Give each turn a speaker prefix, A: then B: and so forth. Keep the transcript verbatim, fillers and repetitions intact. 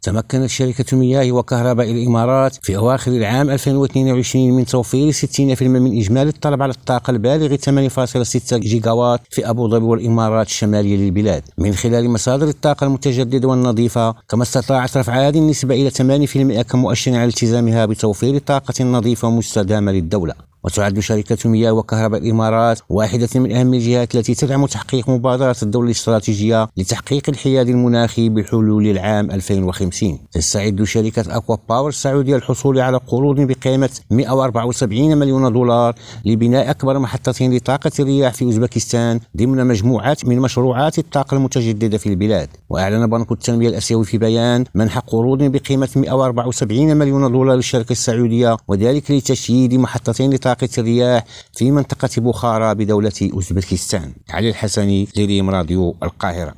A: تمكنت شركة مياه وكهرباء الإمارات في أواخر العام ألفين واثنين وعشرين من توفير ستين بالمئة من إجمالي الطلب على الطاقة البالغ ثمانية فاصلة ستة جيجاوات في أبو ظبي والإمارات الشمالية للبلاد من خلال مصادر الطاقة المتجددة والنظيفة، كما استطاعت رفع هذه النسبة إلى ثمانية بالمئة كمؤشر على التزامها بتوفير طاقة نظيفة ومستدامة للدولة. وتعد شركة مياه وكهرباء الإمارات واحدة من أهم الجهات التي تدعم تحقيق مبادرة الدولة الاستراتيجية لتحقيق الحياد المناخي بحلول العام ألفين وخمسين. تستعد شركة أكوا باور السعودية للحصول على قروض بقيمة مئة وأربعة وسبعين مليون دولار لبناء أكبر محطتين لطاقة الرياح في أوزبكستان ضمن مجموعة من مشروعات الطاقة المتجددة في البلاد. وأعلن بنك التنمية الآسيوي في بيان منح قروض بقيمة مئة وأربعة وسبعين مليون دولار للشركة السعودية، وذلك لتشييد محطتين لطاقة الرياح في منطقة بخارى بدولة أوزبكستان. علي الحسني، لريم راديو القاهرة.